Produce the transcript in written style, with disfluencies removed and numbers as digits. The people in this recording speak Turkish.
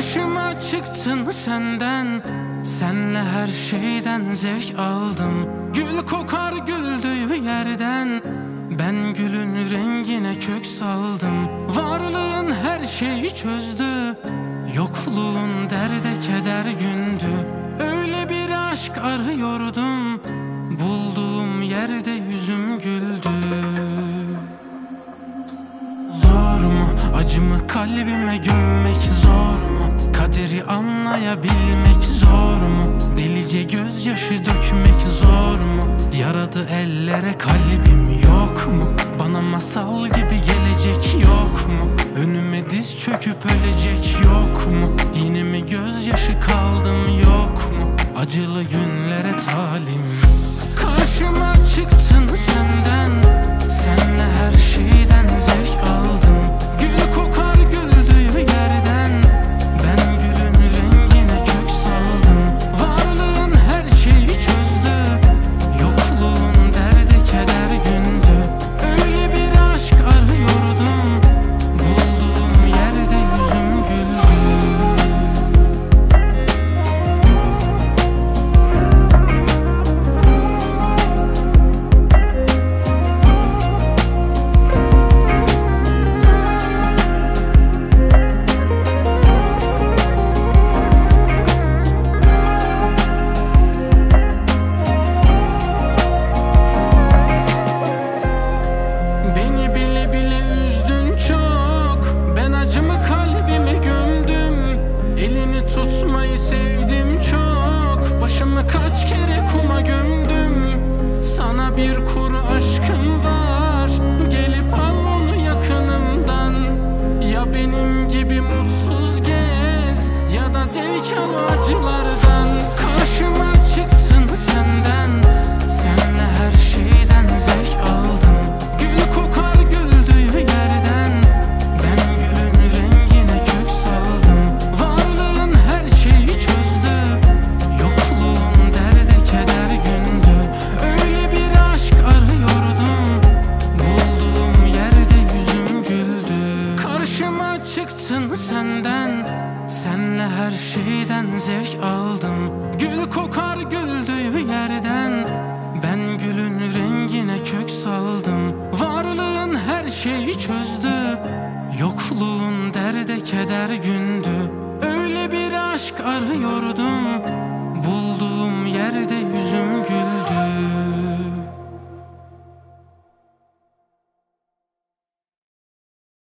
Karşıma çıktın senden, senle her şeyden zevk aldım. Gül kokar güldüğü yerden, ben gülün rengine kök saldım. Varlığın her şeyi çözdü, yokluğun derde keder gündü. Öyle bir aşk arıyordum, bulduğum yerde yüzüm güldü. Zor mu acımı kalbime gömmek, zor mu kaderi anlayabilmek, zor mu delice gözyaşı dökmek, zor mu yaradı ellere kalbim, yok mu bana masal gibi gelecek, yok mu önüme diz çöküp ölecek, yok mu yine mi gözyaşı kaldım, yok mu acılı günlere talim. Karşıma çıktın senden, senle her şeyden zevk aldım. Gül kokar güldüğü yerden, ben gülün rengine kök saldım. Varlığın her şeyi çözdü, yokluğun derde keder gündü. Öyle bir aşk arıyordum, bulduğum yerde yüzüm güldü. Tutmayı sevdim çok, başımı kaç kere kuma gömdüm. Sana bir kuru aşkım var, gelip al onu yakınımdan. Ya benim gibi mutsuz gez, ya da zevk al acılardan. Karşıma çıktın senden, senle her şeyden zevk aldım. Gül kokar güldüğü yerden, ben gülün rengine kök saldım. Varlığın her şeyi çözdü, yokluğun derde keder gündü. Öyle bir aşk arıyordum, bulduğum yerde yüzüm güldü. Karşıma çıktın senden, senle her şeyden zevk aldım. Gül kokar güldüğü yerden, ben gülün rengine kök saldım. Varlığın her şeyi çözdü, yokluğun derde keder gündü. Öyle bir aşk arıyordum,